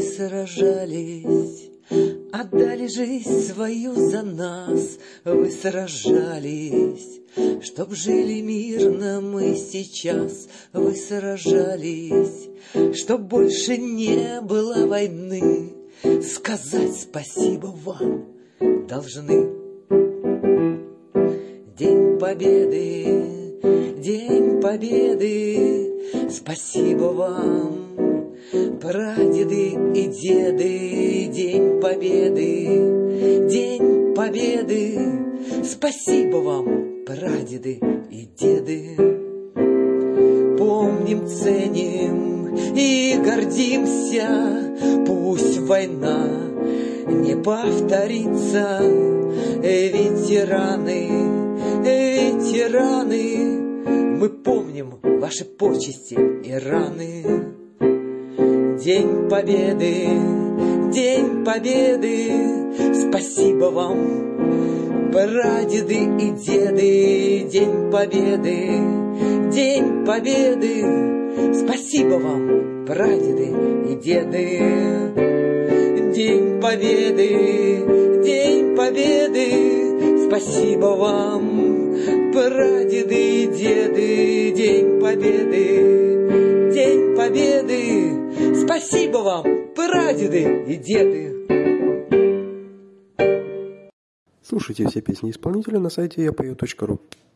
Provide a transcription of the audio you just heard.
сражались, отдали жизнь свою за нас. Вы сражались, чтоб жили мирно мы сейчас. Вы сражались, чтоб больше не было войны. Сказать спасибо вам должны. День Победы, День Победы, спасибо вам, прадеды и деды. День Победы, День Победы, спасибо вам, прадеды и деды. Помним, ценим и гордимся, пусть война не повторится. Ветераны, ветераны, мы помним ваши почести и раны. День Победы, День Победы, спасибо вам, прадеды и деды. День Победы, День Победы, спасибо вам, прадеды и деды. День Победы, День Победы, спасибо вам, прадеды и деды. День Победы, День Победы, спасибо вам, прадеды и деды. Слушайте все песни исполнителя на сайте yapою.ru.